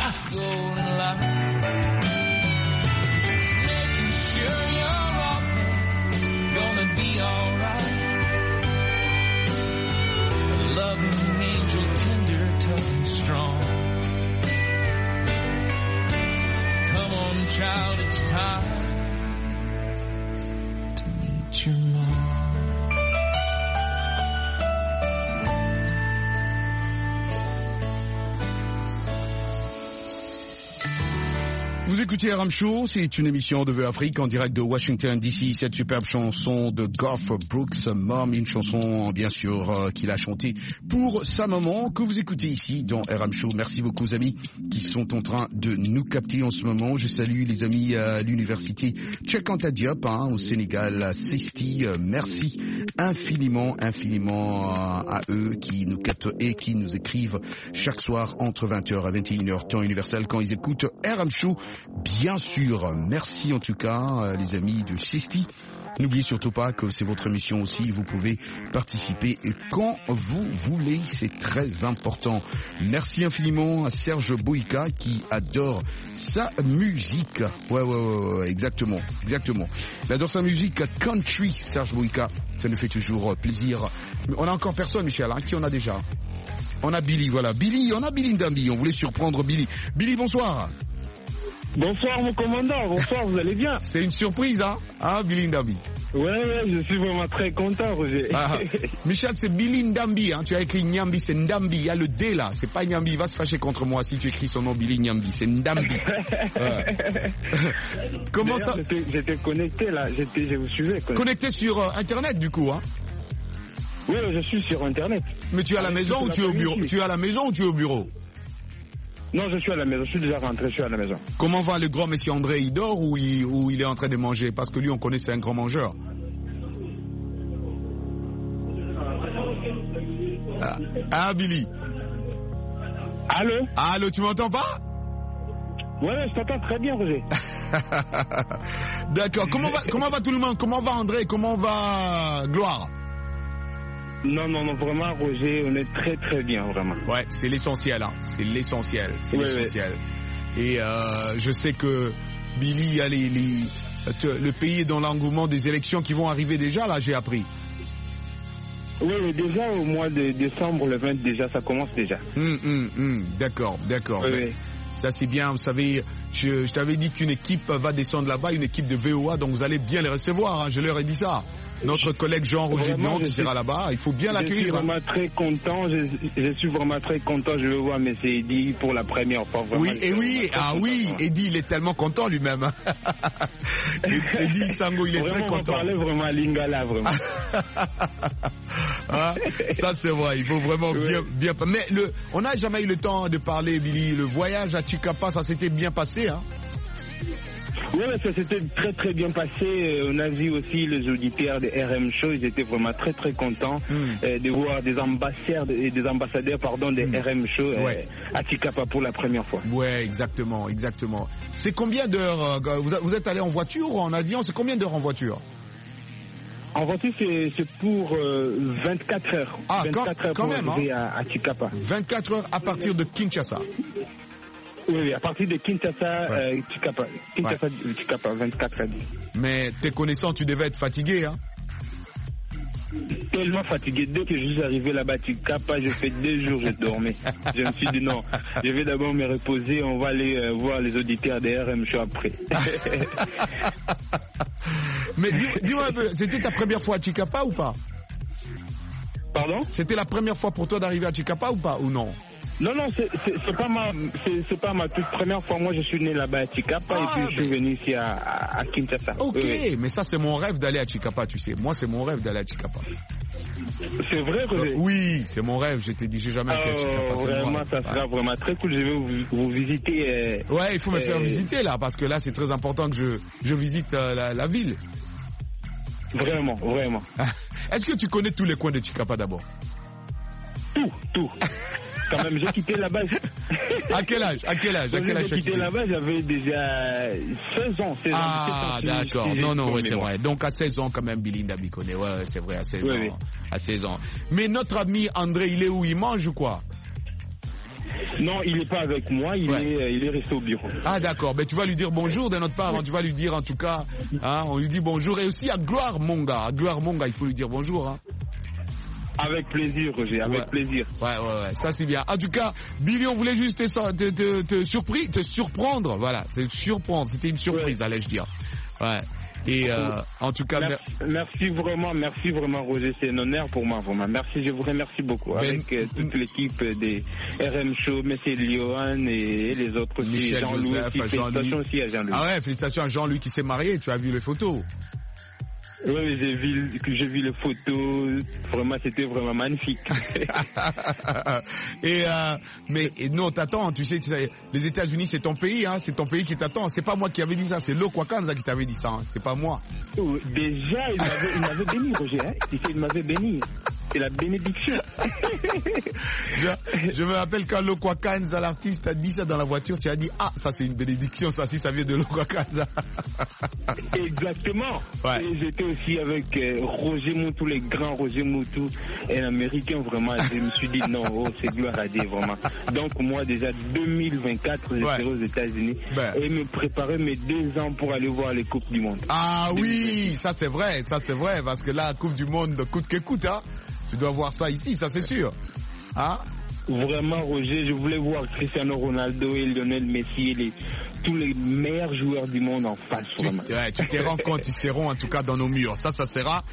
Making sure you're always gonna be alright. A loving angel, tender, tough and strong. Come on, child, it's time to meet your mom. Vous écoutez RM Show, c'est une émission de Vœux Afrique en direct de Washington DC. Cette superbe chanson de Garth Brooks, Mom, une chanson bien sûr qu'il a chantée pour sa maman, que vous écoutez ici dans RM Show. Merci beaucoup aux amis qui sont en train de nous capter en ce moment. Je salue les amis à l'université Cheikh Anta Diop au Sénégal, à Cesti. Merci infiniment à eux qui nous captent et qui nous écrivent chaque soir entre 20h à 21h temps universel quand ils écoutent RM Show. Bien sûr, merci en tout cas les amis de Cesti. N'oubliez surtout pas que c'est votre émission aussi, vous pouvez participer quand vous voulez, c'est très important. Merci infiniment à Serge Boïka qui adore sa musique. Ouais, exactement. Il adore sa musique country, Serge Boïka, ça nous fait toujours plaisir. On a encore personne, Michel, qui on a déjà? On a Billy, voilà. Billy, on a Billy Ndambi, on voulait surprendre Billy. Billy, bonsoir. Bonsoir mon commandant, bonsoir, vous allez bien? C'est une surprise, hein, Billy Ndambi? Ouais, je suis vraiment très content, Roger. Michel, c'est Billy Ndambi, hein. Tu as écrit Nyambi, c'est Ndambi. Il y a le D là, c'est pas Nyambi. Il va se fâcher contre moi si tu écris son nom Billy Nyambi, c'est Ndambi. Comment ça? J'étais connecté là, je vous suivais. Connecté sur Internet du coup, hein? Oui, je suis sur Internet. Mais tu es à la maison ou tu es au bureau? Tu es à la maison ou tu es au bureau? Non, je suis à la maison, je suis déjà rentré, je suis à la maison. Comment va le grand monsieur André? Il dort ou il est en train de manger? Parce que lui, on connaît, c'est un grand mangeur. Billy. Allô, tu m'entends pas? Ouais, je t'entends très bien, Roger. D'accord. Comment va tout le monde? Comment va André? Comment va Gloire? Non, vraiment, Roger, on est très très bien, vraiment. Ouais, c'est l'essentiel, hein. C'est l'essentiel. Ouais. Et je sais que Billy, il y a le pays est dans l'engouement des élections qui vont arriver déjà, là, j'ai appris. Oui, déjà au mois de décembre, le 20, déjà, ça commence déjà. D'accord. Oui. Ça, c'est bien, vous savez, je t'avais dit qu'une équipe va descendre là-bas, une équipe de VOA, donc vous allez bien les recevoir, hein, je leur ai dit ça. Notre collègue Jean-Roger Blanc qui sera là-bas, il faut bien l'accueillir. Je suis vraiment très content, je suis vraiment très content, je vais voir M. Eddy pour la première fois. Vraiment, Eddy, il est tellement content lui-même. Eddy Sango, il est très content. On parlait vraiment à Lingala, vraiment. Ça c'est vrai, il faut vraiment bien. Mais on n'a jamais eu le temps de parler, Billy. Le voyage à Chikapa, ça s'était bien passé, hein? Oui, ça s'était très très bien passé. On a vu aussi les auditeurs de RM Show, ils étaient vraiment très très contents de voir des ambassadeurs de RM Show à Chikapa pour la première fois. Ouais, exactement. C'est combien d'heures? Vous êtes allé en voiture ou en avion? C'est combien d'heures en voiture? En voiture, c'est pour 24 heures. 24 heures quand pour même, arriver à Chikapa. 24 heures à partir de Kinshasa. Oui, à partir de Kinshasa, Chikapa, 24 heures. Mais tes connaissances, tu devais être fatigué, hein? Tellement fatigué. Dès que je suis arrivé là-bas à Chikapa, j'ai fait 2 jours, je dormais. Je me suis dit non, je vais d'abord me reposer, on va aller voir les auditeurs des RM Show après. Mais dis-moi un peu, c'était ta première fois à Chikapa ou pas? Pardon? C'était la première fois pour toi d'arriver à Chikapa ou pas, ou non? Non, c'est pas ma toute première fois. Moi, je suis né là-bas à Chikapa et puis je suis venu ici à Kinshasa. Ok, mais ça, c'est mon rêve d'aller à Chikapa, tu sais. Moi, c'est mon rêve d'aller à Chikapa. C'est vrai, Roger? Oui, c'est mon rêve. Je t'ai dit, j'ai jamais été à Chikapa. Vraiment, ça sera vraiment très cool. Je vais vous visiter. Ouais, il faut me faire visiter là, parce que là, c'est très important que je visite la ville. Vraiment. Est-ce que tu connais tous les coins de Chikapa d'abord? Tout. Quand même, j'ai quitté là-bas. À quel âge j'ai quitté là-bas, j'avais déjà 16 ans. D'accord. Non, c'est vrai. Donc à 16 ans quand même, Billy Ndambi connaît. Ouais, c'est vrai, à 16 ans. Oui. À 16 ans. Mais notre ami André, il est où? Il mange ou quoi? Non, il n'est pas avec moi, il est resté au bureau. Ah d'accord, mais tu vas lui dire bonjour de notre part, tu vas lui dire en tout cas, hein, on lui dit bonjour. Et aussi à Gloire Monga, il faut lui dire bonjour. Hein. Avec plaisir, Roger, avec plaisir. Ouais, ça c'est bien. En tout cas, Billy, on voulait juste te surprendre, voilà, te surprendre. C'était une surprise, allais-je dire. Ouais. Et en tout cas, merci vraiment, Roger, c'est un honneur pour moi, vraiment. Merci, je vous remercie beaucoup. Avec toute l'équipe des RM Show, Monsieur Lyon et les autres aussi, Michel Jean-Louis Joseph, aussi. Félicitations aussi à Jean-Louis. Ah ouais, félicitations à Jean-Louis qui s'est marié. Tu as vu les photos? Oui, j'ai vu les photos. Vraiment, c'était vraiment magnifique. Mais non, t'attends, tu sais, les États-Unis, c'est ton pays, hein, c'est ton pays qui t'attend. C'est pas moi qui avais dit ça, c'est Lokwakanza qui t'avait dit ça, hein, c'est pas moi. Déjà, il m'avait béni, Roger. Hein. Il m'avait béni. C'est la bénédiction. je me rappelle quand Lokwakanza, l'artiste, a dit ça dans la voiture, tu as dit, ah, ça c'est une bénédiction, ça, si ça vient de Lokwakanza. Exactement. Ouais. Et j'étais aussi avec Roger Moutou, les grands Roger Moutou, un Américain, vraiment. Je me suis dit, non, c'est gloire à Dieu, vraiment. Donc, moi, déjà, 2024, je serai aux États-Unis et me préparer mes 2 ans pour aller voir les Coupes du Monde. Ah oui, ça c'est vrai, parce que là, la Coupe du Monde, coûte que coûte, hein. Tu dois voir ça ici, ça c'est sûr. Hein? Vraiment, Roger, je voulais voir Cristiano Ronaldo et Lionel Messi et tous les meilleurs joueurs du monde en face. Vraiment. Tu te rends compte, ils seront en tout cas dans nos murs. Ça sera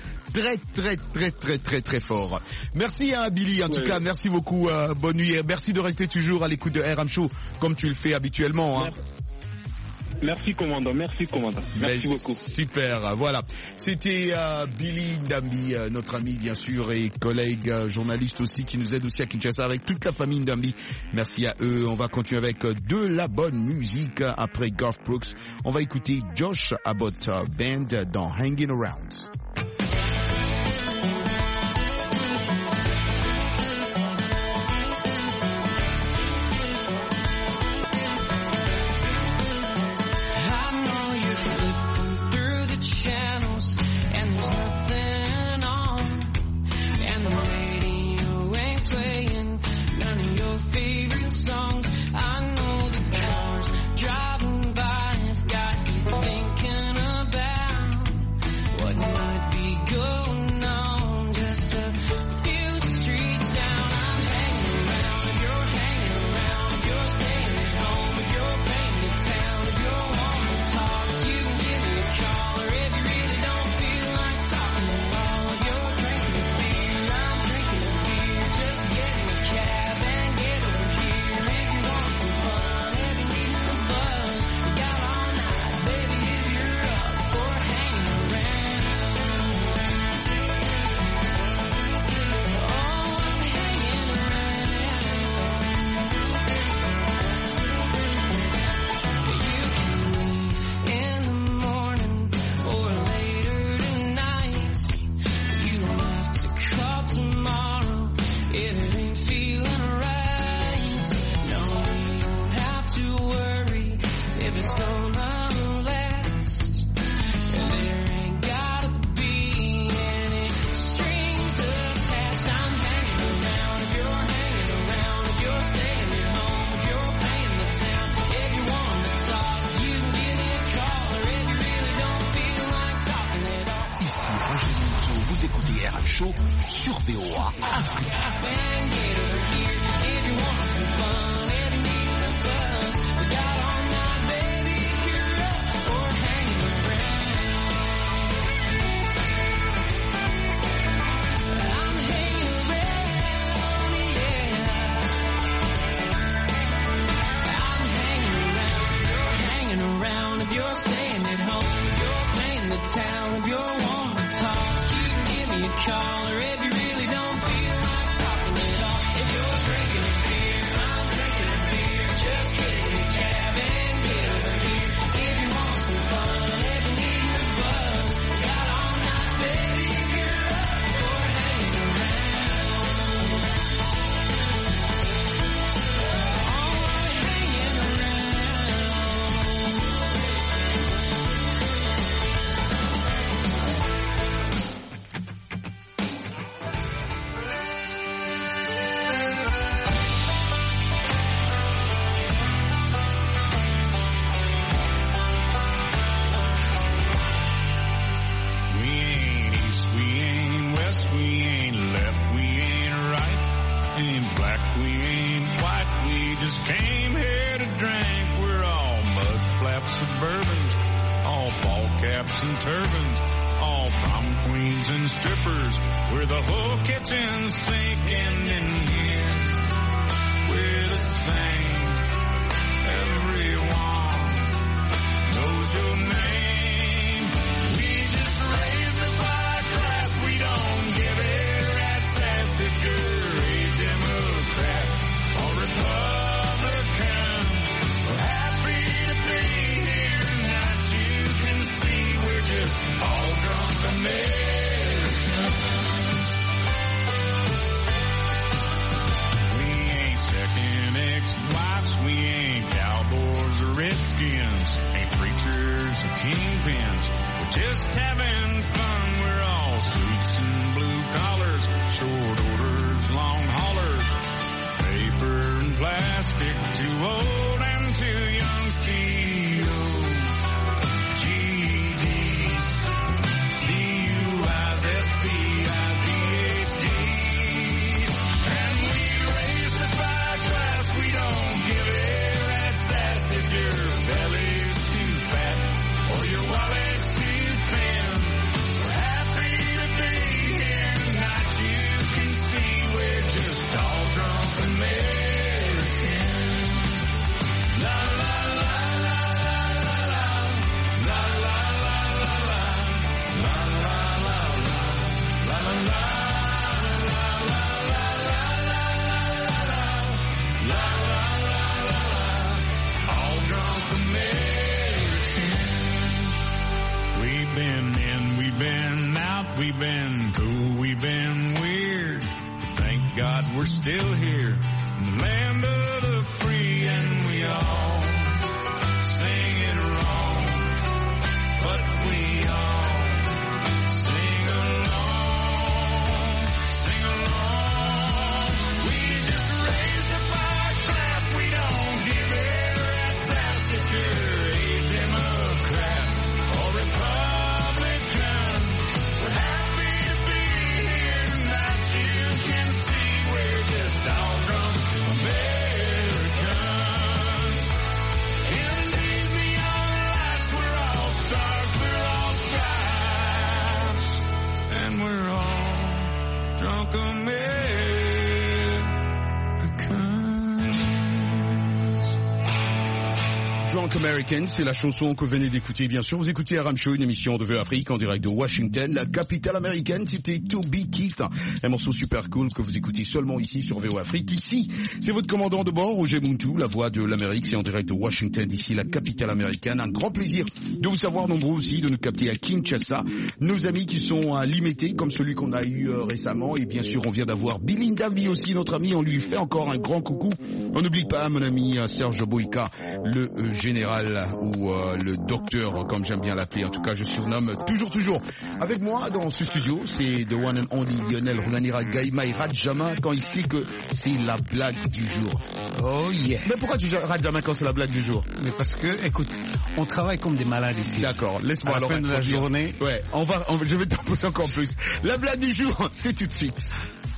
très fort. Merci à Billy, en tout cas, merci beaucoup, bonne nuit. Merci de rester toujours à l'écoute de RM Show, comme tu le fais habituellement. Hein. Merci commandant, merci beaucoup. Super, voilà. C'était Billy Ndambi, notre ami bien sûr et collègue journaliste aussi qui nous aide aussi à Kinshasa avec toute la famille Ndambi. Merci à eux. On va continuer avec de la bonne musique après Garth Brooks. On va écouter Josh Abbott Band dans Hanging Around. Sur VOA Afrique. Belly We've been in, we've been out, we've been cool, we've been weird. Thank God we're still here in the land of the free, and we all sing it wrong, but we all sing along, sing along. We just raised the bar class, we don't give a rat's ass if you're a Democrat or Republican. We're happy to be here tonight. You can see we're just all drunk Americans. In these neon lights, we're all stars, we're all stripes, and we're all drunk Americans. Drunk American, c'est la chanson que vous venez d'écouter, bien sûr. Vous écoutez RM Show, une émission de VO Afrique en direct de Washington, la capitale américaine. C'était Toby Keith, un morceau super cool que vous écoutez seulement ici sur VO Afrique. Ici, c'est votre commandant de bord, Roger Muntu, la voix de l'Amérique. C'est en direct de Washington, d'ici la capitale américaine. Un grand plaisir de vous savoir nombreux aussi, de nous capter à Kinshasa. Nos amis qui sont à Limete, comme celui qu'on a eu récemment. Et bien sûr, on vient d'avoir Bilinda, lui aussi, notre ami. On lui fait encore un grand coucou. On n'oublie pas, mon ami Serge Boïka, le général ou le docteur, comme j'aime bien l'appeler. En tout cas, je surnomme toujours. Avec moi dans ce studio, c'est the one and only Lionel Runanira Gaïmaï Radjama quand il sait que c'est la blague du jour. Oh yeah. Mais pourquoi tu Radjama quand c'est la blague du jour? Mais parce que, écoute, on travaille comme des malades ici. D'accord, laisse-moi alors. À la fin de la journée. Ouais, je vais t'en poser encore plus. La blague du jour, c'est tout de suite.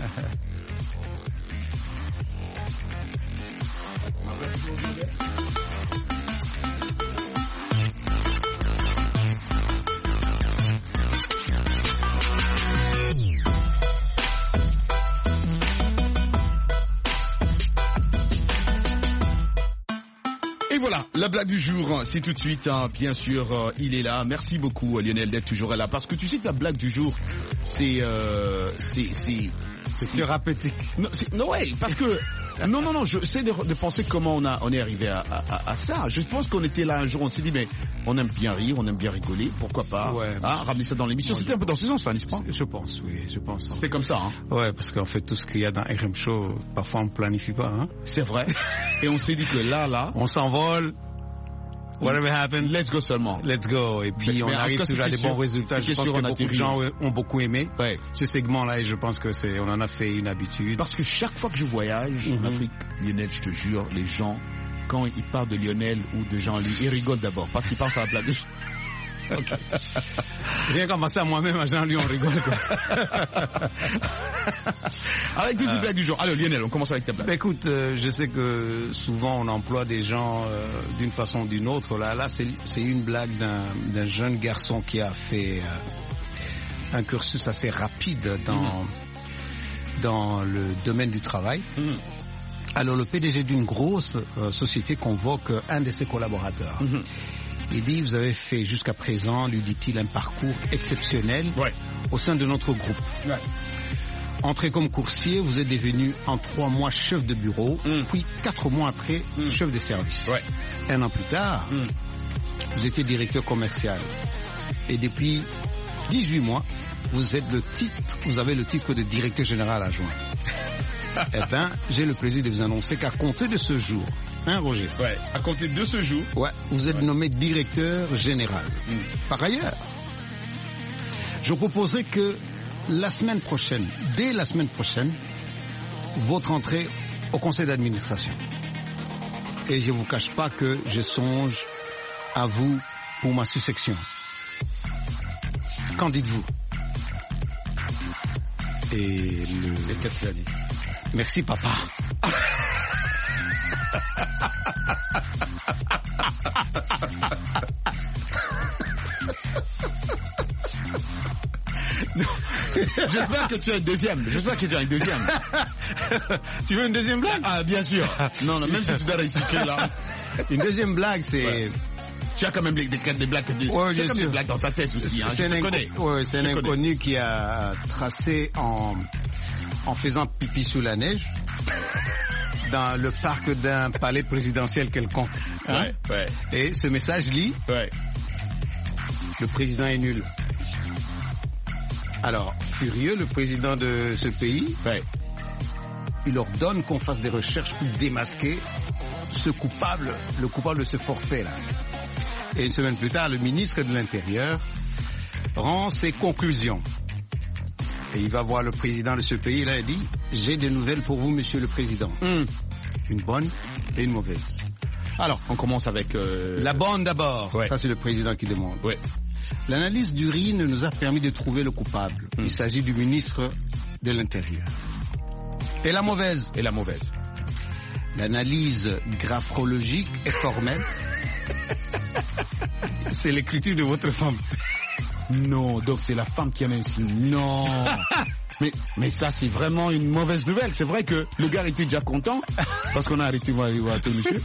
Voilà, la blague du jour, c'est tout de suite, hein, bien sûr, il est là. Merci beaucoup Lionel d'être toujours là, parce que tu sais que la blague du jour, c'est thérapeutique. Non, ouais, parce que non, je sais de penser comment on est arrivé à ça. Je pense qu'on était là un jour, on s'est dit mais on aime bien rire, on aime bien rigoler, pourquoi pas ramener ça dans l'émission. C'était un peu dans ce sens, n'est-ce pas? Je pense, oui, je pense. C'est comme ça, hein. Ouais, parce qu'en fait tout ce qu'il y a dans RM Show, parfois on planifie pas, hein. C'est vrai. Et on s'est dit que là, on s'envole. Whatever happens, let's go seulement. Let's go. Et puis on arrive toujours à des bons résultats. Je pense que beaucoup de gens ont beaucoup aimé ce segment-là, et je pense que on en a fait une habitude. Parce que chaque fois que je voyage en Afrique, Lionel, je te jure, les gens, quand ils parlent de Lionel ou de Jean-Louis, ils rigolent d'abord parce qu'ils pensent à la blague. Okay. Rien commencé à moi-même, à Jean-Louis, on rigole, quoi. Avec toutes les blagues du jour. Alors Lionel, on commence avec ta blague. Écoute, je sais que souvent on emploie des gens d'une façon ou d'une autre. Là, c'est une blague d'un jeune garçon qui a fait un cursus assez rapide dans le domaine du travail. Alors le PDG d'une grosse société convoque un de ses collaborateurs. Il dit, vous avez fait jusqu'à présent, lui dit-il, un parcours exceptionnel au sein de notre groupe. Entré comme coursier, vous êtes devenu en 3 mois chef de bureau, puis 4 mois après, chef de service. 1 an plus tard, vous étiez directeur commercial. Et depuis 18 mois, vous avez le titre de directeur général adjoint. Eh bien, j'ai le plaisir de vous annoncer qu'à compter de ce jour, Roger? À compter de ce jour? Vous êtes nommé directeur général. Par ailleurs, je proposerai que dès la semaine prochaine, votre entrée au conseil d'administration. Et je ne vous cache pas que je songe à vous pour ma succession. Qu'en dites-vous? Et qu'est-ce qu'il a dit? Merci, papa. J'espère que tu as une deuxième. Tu veux une deuxième blague? Ah, bien sûr. Non, même si tu dois recycler là. Une deuxième blague, c'est... Tu as quand même des blagues, des blagues dans ta tête aussi. Hein, c'est un inconnu qui a tracé en faisant pipi sous la neige dans le parc d'un palais présidentiel quelconque. Et ce message lit Le président est nul. Alors, furieux, le président de ce pays, il ordonne qu'on fasse des recherches pour démasquer le coupable de ce forfait-là. Et une semaine plus tard, le ministre de l'Intérieur rend ses conclusions. Et il va voir le président de ce pays, là, il dit, j'ai des nouvelles pour vous, monsieur le président. Une bonne et une mauvaise. Alors, on commence avec... La bonne d'abord. Ça, c'est le président qui demande. L'analyse d'urine nous a permis de trouver le coupable. Il s'agit du ministre de l'Intérieur. Et la mauvaise? L'analyse graphrologique est formelle. C'est l'écriture de votre femme. Non, donc c'est la femme qui a même signé. Non. mais ça, c'est vraiment une mauvaise nouvelle. C'est vrai que le gars était déjà content parce qu'on a arrêté de voir tout monsieur.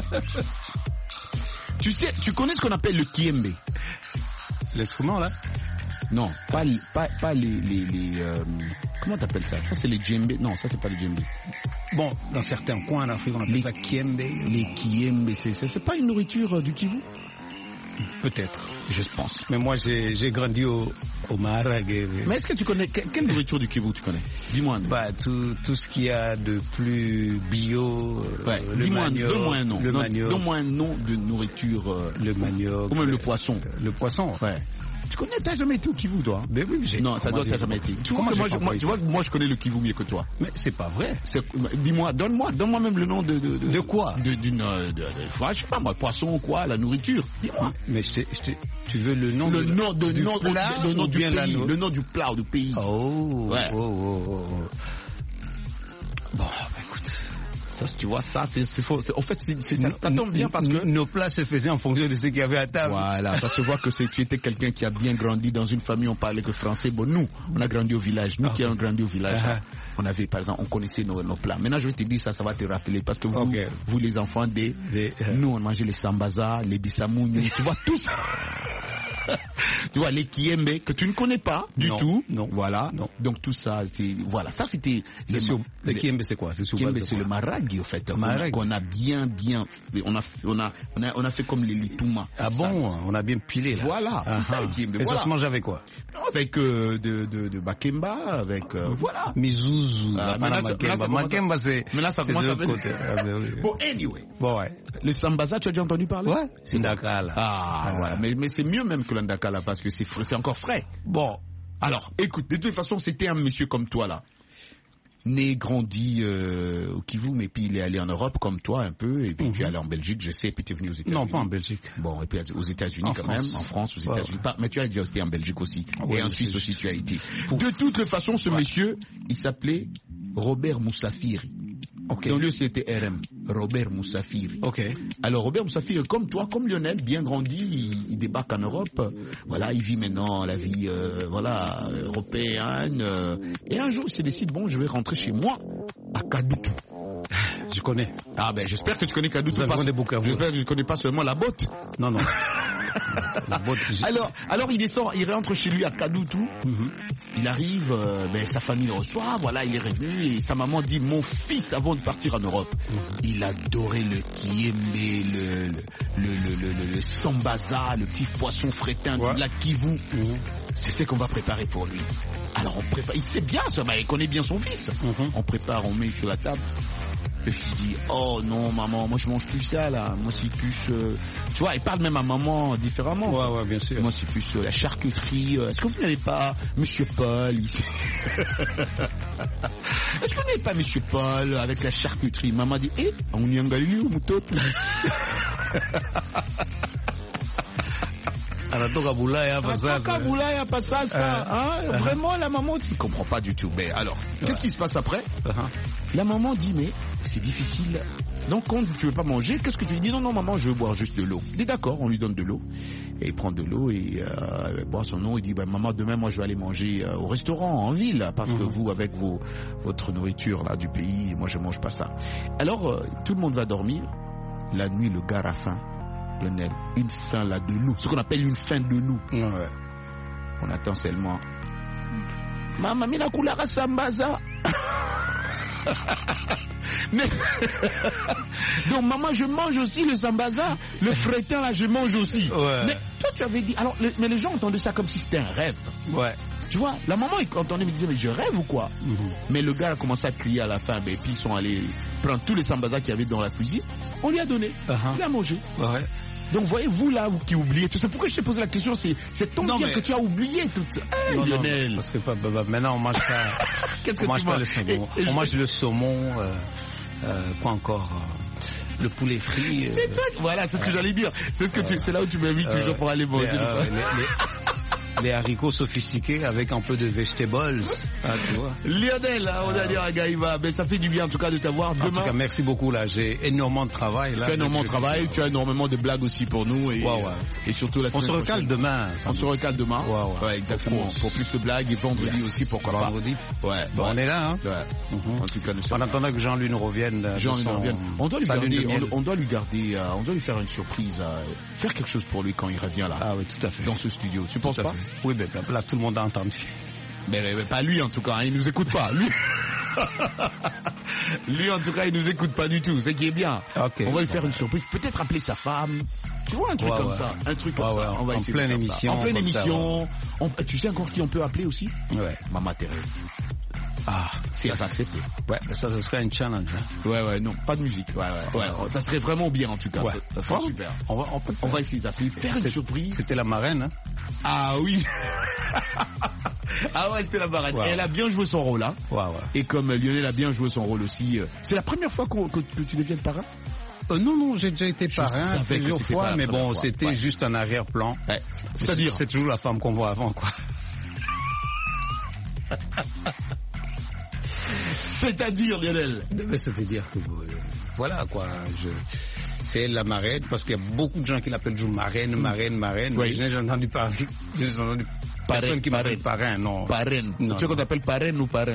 Tu connais ce qu'on appelle le kiembe? L'instrument, là? Non, pas les comment t'appelles ça? Ça, c'est les djembé. Non, ça, c'est pas les djembé. Bon, dans certains coins en Afrique, on appelle ça kiembe. Les kiembe, c'est pas une nourriture du Kivu? Peut-être, je pense. Mais moi, j'ai grandi au Maharagé. Mais est-ce que tu connais quelle nourriture du Kivu tu connais? Dis-moi. Tout ce qu'il y a de plus bio. Dis-moi, donne-moi un nom. Le manioc. Donne-moi un nom de nourriture. Le manioc. Ou même le poisson. Le poisson. Tu connais, t'as jamais été au Kivu, toi? Mais oui, j'ai. Non, t'as jamais été. Tu vois que moi, je connais le Kivu mieux que toi. Mais c'est pas vrai. Dis-moi, donne-moi même le nom de quoi? Je sais pas moi, poisson, quoi, la nourriture. Dis-moi. Mais tu veux le nom du plat, le nom du pays, le nom du plat ou du pays. Oh. Bon, écoute. Tu vois, ça, c'est faux. En fait, ça tombe bien parce que nos plats se faisaient en fonction de ce qu'il y avait à table. Voilà, ça se voit que tu étais quelqu'un qui a bien grandi dans une famille, on parlait que français. Bon, nous, on a grandi au village. Nous qui avons grandi au village, on avait, par exemple, on connaissait nos plats. Maintenant, je vais te dire ça va te rappeler parce que vous les enfants nous, on mangeait les sambaza, les bissamouni, tu vois, tout ça. Tu vois, les kiembe que tu ne connais pas du tout. Non. Voilà. Non. Donc tout ça, ça c'était. Le kiembe, c'est quoi? C'est le maragi, en fait. Qu'on a bien, on a fait comme les lituma. Ah bon? On a bien pilé, là. Voilà. C'est ça, le kiembe. Et ça se mange avec quoi? Avec de bakemba, avec voilà. Mizuzu. Makemba, c'est. Mais là, ça commence à venir. Bon, anyway. Bon, ouais. Le sambaza, tu as déjà entendu parler? Ouais. C'est Ndakala. Voilà. Mais c'est mieux même que l'Ndakala parce que c'est encore frais. Bon. Alors, écoute, de toute façon, c'était un monsieur comme toi, là. Né, grandi au Kivu, mais puis il est allé en Europe comme toi un peu, et puis tu es allé en Belgique, je sais, et puis tu es venu aux États-Unis. Non, pas en Belgique. Bon, et puis aux États-Unis quand même, en France, aux États-Unis. Mais tu as déjà été en Belgique aussi, et en Suisse aussi tu as été. De toute façon, ce monsieur, il s'appelait Robert Moussafiri. Dans le lieu, c'était RM, Robert Moussafiri. Alors Robert Moussafiri, comme toi, comme Lionel, bien grandi, il débarque en Europe. Voilà, il vit maintenant la vie, européenne. Et un jour, il se décide, bon, je vais rentrer chez moi à Kadoutou. Je connais. Ah ben, j'espère que tu connais Kadoutou. J'espère que tu connais pas seulement la botte. Non. La botte, alors il descend, il rentre chez lui à Kadoutou. Il arrive, sa famille le reçoit, voilà, il est revenu et sa maman dit, mon fils, avant de partir en Europe, il adorait le kiembe, le sambaza, le petit poisson frétin du lac Kivu. C'est ce qu'on va préparer pour lui. Alors on prépare, il sait bien ça, il connaît bien son fils. On prépare, on met sur la table. Le fils dit, oh non maman, moi je mange plus ça là, moi c'est plus, tu vois, il parle même à maman différemment. Ouais, bien sûr. Moi c'est plus la charcuterie. Est-ce que vous n'avez pas Monsieur Paul ici? Est-ce que vous n'avez pas Monsieur Paul avec la charcuterie? Maman dit, on y a un galileo moutote. Anatoka Bulaya pas ça. Vraiment, la maman dit, il comprend pas du tout. Mais alors, qu'est-ce qui se passe après? La maman dit, mais c'est difficile. Donc, quand tu veux pas manger, qu'est-ce que tu lui dis? Non, maman, je veux boire juste de l'eau. Il dit, d'accord, on lui donne de l'eau. Et il prend de l'eau et boit son eau. Il dit, maman, demain, moi, je vais aller manger au restaurant, en ville. Parce que vous, avec votre nourriture là du pays, moi, je mange pas ça. Alors, tout le monde va dormir. La nuit, le gars a faim. Une faim là de loup, ce qu'on appelle une faim de loup. On attend seulement. Maman, mina kulara sambaza. Mais donc maman, je mange aussi le sambaza, le frétin là, je mange aussi. Mais toi, tu avais dit. Alors, mais les gens entendaient ça comme si c'était un rêve. Ouais. Tu vois, la maman, elle entendait, me disait, mais je rêve ou quoi? Mais le gars a commencé à crier à la fin, et puis ils sont allés prendre tous les sambazas qu'il y avait dans la cuisine. On lui a donné. Il a mangé. Ouais. Donc, voyez-vous là, vous qui oubliez, tu sais pourquoi je t'ai posé la question, c'est ton bien que tu as oublié tout ça. Non, Lionel. parce que maintenant on mange pas. Qu'est-ce que on mange tu pas manges? le saumon. On mange le saumon. Quoi encore? Le poulet frit. C'est toi. Voilà, c'est ce que j'allais dire. C'est ce que c'est là où tu m'invites toujours pour aller manger. Les haricots sophistiqués avec un peu de vegetables, tu vois. Lionel, on a dit à Gaïva, mais ça fait du bien en tout cas de t'avoir demain. En tout cas, merci beaucoup là, j'ai énormément de travail là. Tu as énormément de travail, tu as énormément de blagues aussi pour nous et surtout la semaine prochaine. On se recale demain. On se recale demain. Ouais, exactement. Pour plus de blagues et vendredi aussi, pourquoi pas. Vendredi. Ouais. Bon, on est là, hein. Ouais. En tout cas, nous sommes. En attendant que Jean-Louis nous revienne. On doit lui garder, on doit lui faire une surprise, faire quelque chose pour lui quand il revient là. Ah oui, tout à fait. Dans ce studio. Tu penses pas? Oui, ben là tout le monde a entendu. Mais pas lui en tout cas, il nous écoute pas. Lui en tout cas, il nous écoute pas du tout, c'est qui est bien. Okay. On va lui faire une surprise, peut-être appeler sa femme. Tu vois un truc comme ça, un truc comme ça. On va essayer en pleine émission. En pleine émission. Tu sais encore qui on peut appeler aussi? Ouais. Maman Thérèse. Ah, si elle va accepter. Ouais, ça serait un challenge. Hein. Ouais, non, pas de musique. Ouais, ça serait vraiment bien en tout cas. Ça serait super. On va essayer d'appeler, faire une surprise. C'était la marraine, hein? Ah oui. Ah ouais, c'était la marraine. Et elle a bien joué son rôle, hein. Et comme Lionel a bien joué son rôle aussi, c'est la première fois que tu deviens parrain? Non, j'ai déjà été parrain plusieurs fois, mais bon, c'était juste un arrière-plan. Ouais. C'est-à-dire, c'est toujours la femme qu'on voit avant, quoi. C'est-à-dire, Lionel? C'est-à-dire que voilà quoi. C'est elle la marraine parce qu'il y a beaucoup de gens qui l'appellent toujours marraine. Oui. J'ai entendu parler. J'ai entendu personne qui m'appelle parrain, non. Parraine. Tu sais qu'on t'appelle parraine ou parrain?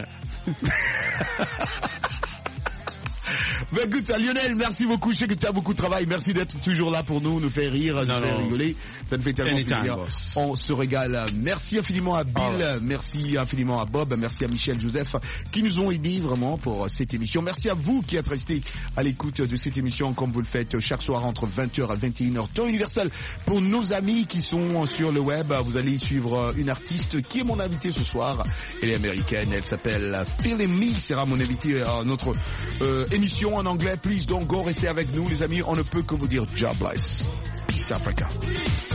Ben écoute, Lionel, merci beaucoup. Je sais que tu as beaucoup de travail. Merci d'être toujours là pour nous faire rire, nous faire rigoler. Ça nous fait tellement plaisir. On se régale. Merci infiniment à Bill, merci infiniment à Bob, merci à Michel, Joseph, qui nous ont aidés vraiment pour cette émission. Merci à vous qui êtes restés à l'écoute de cette émission, comme vous le faites chaque soir entre 20h et 21h, temps universel. Pour nos amis qui sont sur le web, vous allez suivre une artiste qui est mon invitée ce soir. Elle est américaine, elle s'appelle Feeling Me, sera mon invitée à notre émission en anglais. Please don't go, restez avec nous les amis, on ne peut que vous dire job bless. Peace Africa.